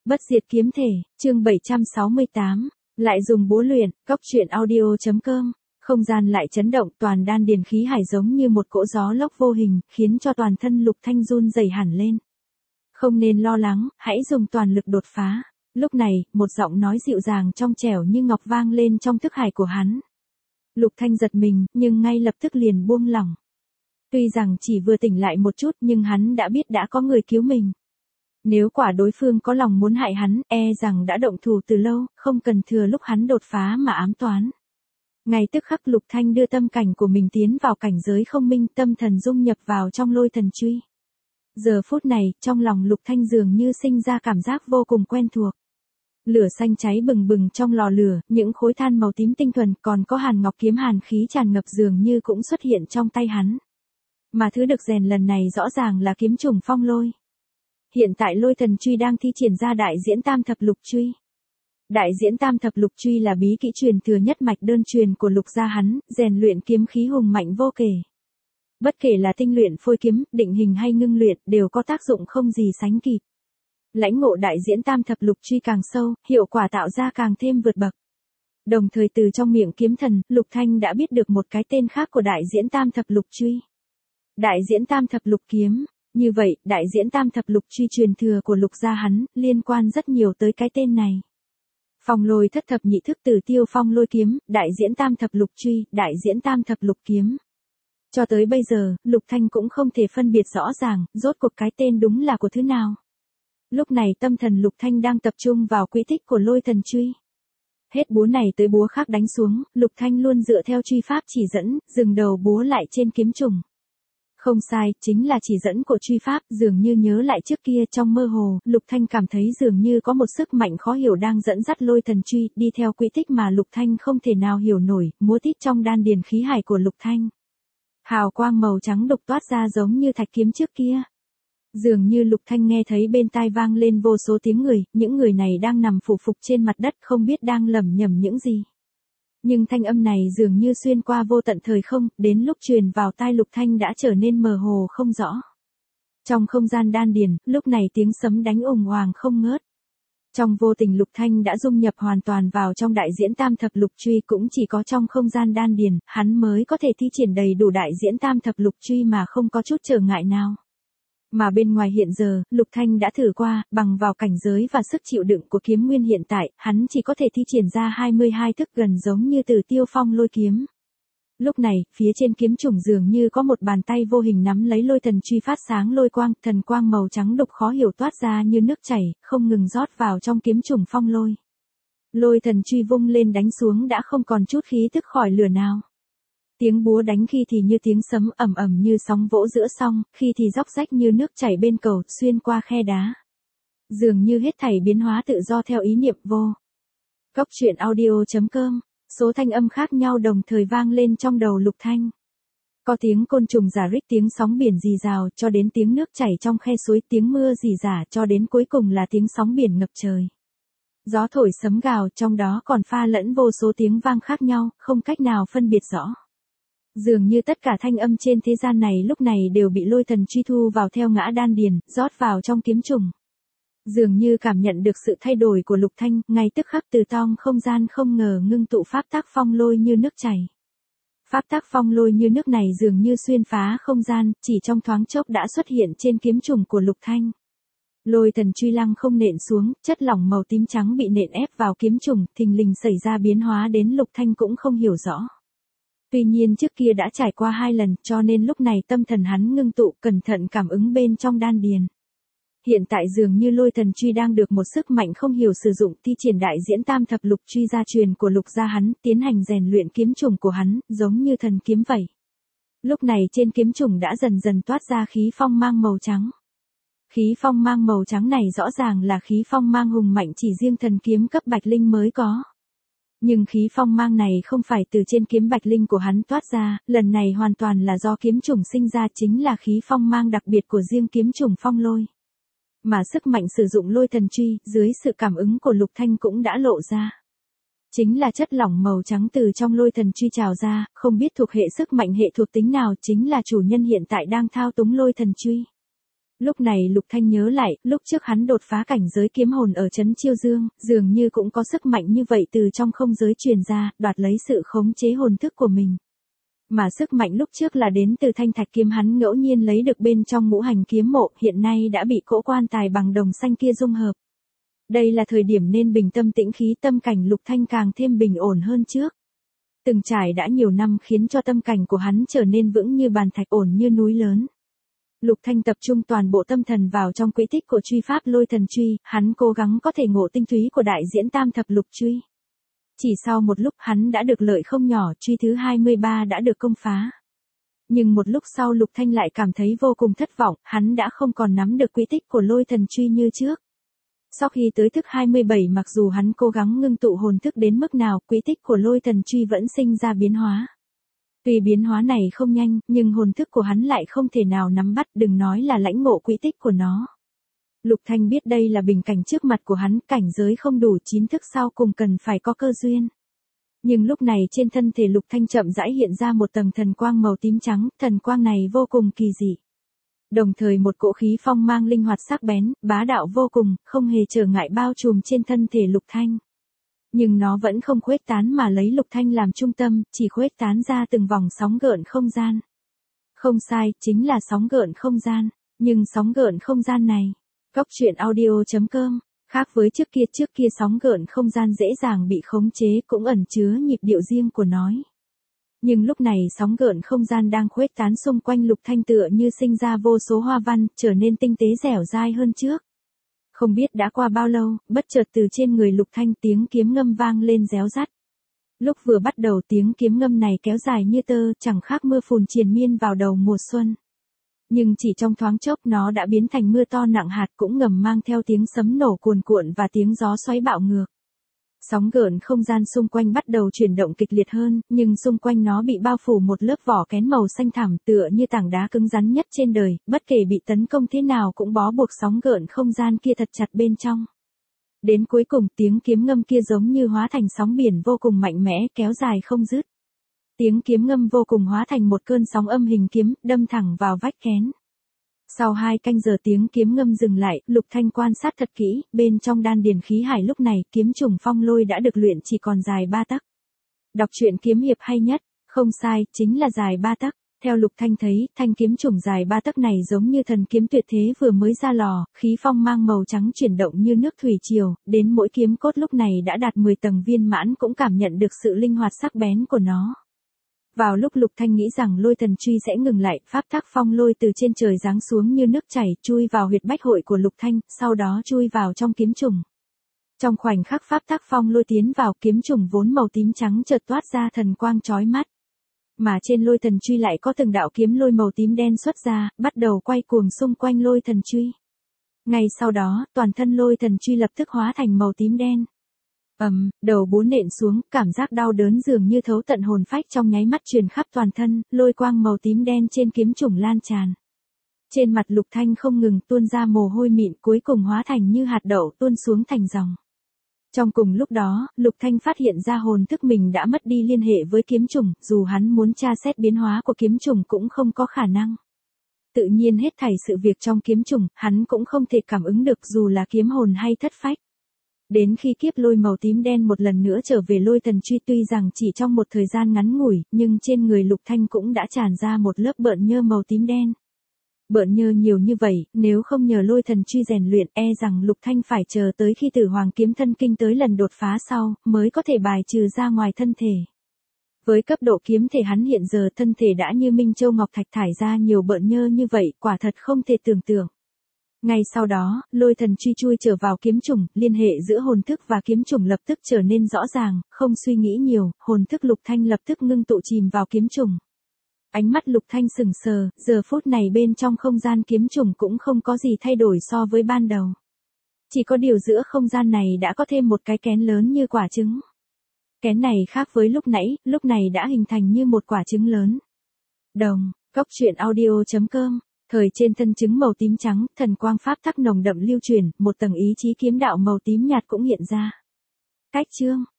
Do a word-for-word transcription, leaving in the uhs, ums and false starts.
Bất diệt kiếm thể, chương bảy trăm sáu mươi tám, lại dùng búa luyện, góc truyện audio.com, không gian lại chấn động, toàn đan điền khí hải giống như một cỗ gió lốc vô hình, khiến cho toàn thân Lục Thanh run rẩy hẳn lên. Không nên lo lắng, hãy dùng toàn lực đột phá. Lúc này, một giọng nói dịu dàng trong trẻo như ngọc vang lên trong thức hải của hắn. Lục Thanh giật mình, nhưng ngay lập tức liền buông lỏng. Tuy rằng chỉ vừa tỉnh lại một chút nhưng hắn đã biết đã có người cứu mình. Nếu quả đối phương có lòng muốn hại hắn, e rằng đã động thủ từ lâu, không cần thừa lúc hắn đột phá mà ám toán. Ngay tức khắc Lục Thanh đưa tâm cảnh của mình tiến vào cảnh giới không minh, tâm thần dung nhập vào trong lôi thần truy. Giờ phút này, trong lòng Lục Thanh dường như sinh ra cảm giác vô cùng quen thuộc. Lửa xanh cháy bừng bừng trong lò lửa, những khối than màu tím tinh thuần, còn có hàn ngọc kiếm hàn khí tràn ngập dường như cũng xuất hiện trong tay hắn. Mà thứ được rèn lần này rõ ràng là kiếm trùng phong lôi. Hiện tại lôi thần truy đang thi triển ra đại diễn tam thập lục truy. Đại diễn tam thập lục truy là bí kỹ truyền thừa nhất mạch đơn truyền của Lục gia hắn, rèn luyện kiếm khí hùng mạnh vô kể. Bất kể là tinh luyện phôi kiếm, định hình hay ngưng luyện, đều có tác dụng không gì sánh kịp. Lãnh ngộ đại diễn tam thập lục truy càng sâu, hiệu quả tạo ra càng thêm vượt bậc. Đồng thời từ trong miệng kiếm thần, Lục Thanh đã biết được một cái tên khác của đại diễn tam thập lục truy. Đại diễn tam thập lục kiếm. Như vậy, đại diễn tam thập lục truy truyền thừa của Lục gia hắn, liên quan rất nhiều tới cái tên này. Phong lôi thất thập nhị thức Tử Tiêu Phong lôi kiếm, đại diễn tam thập lục truy, đại diễn tam thập lục kiếm. Cho tới bây giờ, Lục Thanh cũng không thể phân biệt rõ ràng, rốt cuộc cái tên đúng là của thứ nào. Lúc này tâm thần Lục Thanh đang tập trung vào quỹ tích của lôi thần truy. Hết búa này tới búa khác đánh xuống, Lục Thanh luôn dựa theo truy pháp chỉ dẫn, dừng đầu búa lại trên kiếm trùng. Không sai, chính là chỉ dẫn của truy pháp, dường như nhớ lại trước kia trong mơ hồ, Lục Thanh cảm thấy dường như có một sức mạnh khó hiểu đang dẫn dắt lôi thần truy, đi theo quỹ tích mà Lục Thanh không thể nào hiểu nổi, múa tít trong đan điền khí hải của Lục Thanh. Hào quang màu trắng đục toát ra giống như thạch kiếm trước kia. Dường như Lục Thanh nghe thấy bên tai vang lên vô số tiếng người, những người này đang nằm phủ phục trên mặt đất không biết đang lẩm nhẩm những gì. Nhưng thanh âm này dường như xuyên qua vô tận thời không, đến lúc truyền vào tai Lục Thanh đã trở nên mờ hồ không rõ. Trong không gian đan điền, lúc này tiếng sấm đánh ùng oàng không ngớt. Trong vô tình Lục Thanh đã dung nhập hoàn toàn vào trong đại diễn tam thập lục truy, cũng chỉ có trong không gian đan điền, hắn mới có thể thi triển đầy đủ đại diễn tam thập lục truy mà không có chút trở ngại nào. Mà bên ngoài hiện giờ, Lục Thanh đã thử qua, bằng vào cảnh giới và sức chịu đựng của kiếm nguyên hiện tại, hắn chỉ có thể thi triển ra hai mươi hai thức gần giống như Tử Tiêu Phong lôi kiếm. Lúc này, phía trên kiếm trùng dường như có một bàn tay vô hình nắm lấy lôi thần truy phát sáng lôi quang, thần quang màu trắng đục khó hiểu toát ra như nước chảy, không ngừng rót vào trong kiếm trùng phong lôi. Lôi thần truy vung lên đánh xuống đã không còn chút khí tức khỏi lửa nào. Tiếng búa đánh khi thì như tiếng sấm ầm ầm như sóng vỗ giữa sông, khi thì róc rách như nước chảy bên cầu, xuyên qua khe đá. Dường như hết thảy biến hóa tự do theo ý niệm vô. Góc truyện audio.com, số thanh âm khác nhau đồng thời vang lên trong đầu Lục Thanh. Có tiếng côn trùng rả rích, tiếng sóng biển rì rào, cho đến tiếng nước chảy trong khe suối, tiếng mưa rỉ rả, cho đến cuối cùng là tiếng sóng biển ngập trời. Gió thổi sấm gào, trong đó còn pha lẫn vô số tiếng vang khác nhau, không cách nào phân biệt rõ. Dường như tất cả thanh âm trên thế gian này lúc này đều bị lôi thần truy thu vào theo ngã đan điền, rót vào trong kiếm trùng. Dường như cảm nhận được sự thay đổi của Lục Thanh, ngay tức khắc từ trong không gian không ngờ ngưng tụ pháp tác phong lôi như nước chảy. Pháp tác phong lôi như nước này dường như xuyên phá không gian, chỉ trong thoáng chốc đã xuất hiện trên kiếm trùng của Lục Thanh. Lôi thần truy lăng không nện xuống, chất lỏng màu tím trắng bị nện ép vào kiếm trùng, thình lình xảy ra biến hóa đến Lục Thanh cũng không hiểu rõ. Tuy nhiên trước kia đã trải qua hai lần, cho nên lúc này tâm thần hắn ngưng tụ, cẩn thận cảm ứng bên trong đan điền. Hiện tại dường như lôi thần truy đang được một sức mạnh không hiểu sử dụng, thi triển đại diễn tam thập lục truy gia truyền của Lục gia hắn, tiến hành rèn luyện kiếm trùng của hắn, giống như thần kiếm vậy. Lúc này trên kiếm trùng đã dần dần toát ra khí phong mang màu trắng. Khí phong mang màu trắng này rõ ràng là khí phong mang hùng mạnh chỉ riêng thần kiếm cấp bạch linh mới có. Nhưng khí phong mang này không phải từ trên kiếm bạch linh của hắn toát ra, lần này hoàn toàn là do kiếm trùng sinh ra, chính là khí phong mang đặc biệt của riêng kiếm trùng phong lôi. Mà sức mạnh sử dụng lôi thần truy, dưới sự cảm ứng của Lục Thanh cũng đã lộ ra. Chính là chất lỏng màu trắng từ trong lôi thần truy trào ra, không biết thuộc hệ sức mạnh hệ thuộc tính nào, chính là chủ nhân hiện tại đang thao túng lôi thần truy. Lúc này Lục Thanh nhớ lại, lúc trước hắn đột phá cảnh giới kiếm hồn ở trấn Chiêu Dương, dường như cũng có sức mạnh như vậy từ trong không giới truyền ra, đoạt lấy sự khống chế hồn thức của mình. Mà sức mạnh lúc trước là đến từ thanh thạch kiếm hắn ngẫu nhiên lấy được bên trong ngũ hành kiếm mộ, hiện nay đã bị cỗ quan tài bằng đồng xanh kia dung hợp. Đây là thời điểm nên bình tâm tĩnh khí, tâm cảnh Lục Thanh càng thêm bình ổn hơn trước. Từng trải đã nhiều năm khiến cho tâm cảnh của hắn trở nên vững như bàn thạch, ổn như núi lớn. Lục Thanh tập trung toàn bộ tâm thần vào trong quỹ tích của truy pháp lôi thần truy, hắn cố gắng có thể ngộ tinh túy của đại diễn tam thập lục truy. Chỉ sau một lúc hắn đã được lợi không nhỏ, truy thứ hai mươi ba đã được công phá. Nhưng một lúc sau Lục Thanh lại cảm thấy vô cùng thất vọng, hắn đã không còn nắm được quỹ tích của lôi thần truy như trước. Sau khi tới thức hai mươi bảy, mặc dù hắn cố gắng ngưng tụ hồn thức đến mức nào, quỹ tích của lôi thần truy vẫn sinh ra biến hóa. Tuy biến hóa này không nhanh, nhưng hồn thức của hắn lại không thể nào nắm bắt, đừng nói là lãnh ngộ quỹ tích của nó. Lục Thanh biết đây là bình cảnh trước mặt của hắn, cảnh giới không đủ, chín thức sau cùng cần phải có cơ duyên. Nhưng lúc này trên thân thể Lục Thanh chậm rãi hiện ra một tầng thần quang màu tím trắng, thần quang này vô cùng kỳ dị. Đồng thời một cỗ khí phong mang linh hoạt sắc bén, bá đạo vô cùng, không hề trở ngại bao trùm trên thân thể Lục Thanh. Nhưng nó vẫn không khuếch tán mà lấy Lục Thanh làm trung tâm, chỉ khuếch tán ra từng vòng sóng gợn không gian. Không sai, chính là sóng gợn không gian. Nhưng sóng gợn không gian này, Cốc truyện audio chấm com, khác với trước kia, trước kia sóng gợn không gian dễ dàng bị khống chế, cũng ẩn chứa nhịp điệu riêng của nó. Nhưng lúc này sóng gợn không gian đang khuếch tán xung quanh Lục Thanh, tựa như sinh ra vô số hoa văn, trở nên tinh tế dẻo dai hơn trước. Không biết đã qua bao lâu, bất chợt từ trên người Lục Thanh tiếng kiếm ngâm vang lên réo rắt. Lúc vừa bắt đầu tiếng kiếm ngâm này kéo dài như tơ, chẳng khác mưa phùn triền miên vào đầu mùa xuân. Nhưng chỉ trong thoáng chốc nó đã biến thành mưa to nặng hạt, cũng ngầm mang theo tiếng sấm nổ cuồn cuộn và tiếng gió xoáy bạo ngược. Sóng gợn không gian xung quanh bắt đầu chuyển động kịch liệt hơn, nhưng xung quanh nó bị bao phủ một lớp vỏ kén màu xanh thẳm, tựa như tảng đá cứng rắn nhất trên đời, bất kể bị tấn công thế nào cũng bó buộc sóng gợn không gian kia thật chặt bên trong. Đến cuối cùng tiếng kiếm ngâm kia giống như hóa thành sóng biển vô cùng mạnh mẽ, kéo dài không dứt. Tiếng kiếm ngâm vô cùng hóa thành một cơn sóng âm hình kiếm, đâm thẳng vào vách kén. Sau hai canh giờ tiếng kiếm ngâm dừng lại, Lục Thanh quan sát thật kỹ, bên trong đan điền khí hải lúc này, kiếm trùng phong lôi đã được luyện chỉ còn dài ba tấc. Đọc truyện kiếm hiệp hay nhất, không sai, chính là dài ba tấc. Theo Lục Thanh thấy, thanh kiếm trùng dài ba tấc này giống như thần kiếm tuyệt thế vừa mới ra lò, khí phong mang màu trắng chuyển động như nước thủy triều, đến mỗi kiếm cốt lúc này đã đạt mười tầng viên mãn, cũng cảm nhận được sự linh hoạt sắc bén của nó. Vào lúc Lục Thanh nghĩ rằng lôi thần truy sẽ ngừng lại, pháp tắc phong lôi từ trên trời giáng xuống như nước chảy, chui vào huyệt bách hội của Lục Thanh, sau đó chui vào trong kiếm trùng. Trong khoảnh khắc pháp tắc phong lôi tiến vào, kiếm trùng vốn màu tím trắng chợt toát ra thần quang chói mắt. Mà trên lôi thần truy lại có từng đạo kiếm lôi màu tím đen xuất ra, bắt đầu quay cuồng xung quanh lôi thần truy. Ngay sau đó, toàn thân lôi thần truy lập tức hóa thành màu tím đen. Ầm, um, đầu búa nện xuống, cảm giác đau đớn dường như thấu tận hồn phách trong nháy mắt truyền khắp toàn thân, lôi quang màu tím đen trên kiếm trùng lan tràn. Trên mặt Lục Thanh không ngừng tuôn ra mồ hôi mịn, cuối cùng hóa thành như hạt đậu tuôn xuống thành dòng. Trong cùng lúc đó, Lục Thanh phát hiện ra hồn thức mình đã mất đi liên hệ với kiếm trùng, dù hắn muốn tra xét biến hóa của kiếm trùng cũng không có khả năng. Tự nhiên hết thảy sự việc trong kiếm trùng, hắn cũng không thể cảm ứng được dù là kiếm hồn hay thất phách. Đến khi kiếp lôi màu tím đen một lần nữa trở về lôi thần truy, tuy rằng chỉ trong một thời gian ngắn ngủi, nhưng trên người Lục Thanh cũng đã tràn ra một lớp bợn nhơ màu tím đen. Bợn nhơ nhiều như vậy, nếu không nhờ lôi thần truy rèn luyện, e rằng Lục Thanh phải chờ tới khi Tử Hoàng kiếm thân kinh tới lần đột phá sau, mới có thể bài trừ ra ngoài thân thể. Với cấp độ kiếm thể hắn hiện giờ, thân thể đã như Minh Châu Ngọc Thạch thải ra nhiều bợn nhơ như vậy, quả thật không thể tưởng tượng. Ngay sau đó, lôi thần truy chui trở vào kiếm trùng, liên hệ giữa hồn thức và kiếm trùng lập tức trở nên rõ ràng, không suy nghĩ nhiều, hồn thức Lục Thanh lập tức ngưng tụ chìm vào kiếm trùng. Ánh mắt Lục Thanh sừng sờ, giờ phút này bên trong không gian kiếm trùng cũng không có gì thay đổi so với ban đầu. Chỉ có điều giữa không gian này đã có thêm một cái kén lớn như quả trứng. Kén này khác với lúc nãy, lúc này đã hình thành như một quả trứng lớn. Đồng, Cốc truyện audio chấm com. Thời trên thân trứng màu tím trắng, thần quang pháp tắc nồng đậm lưu truyền, một tầng ý chí kiếm đạo màu tím nhạt cũng hiện ra. Cách chương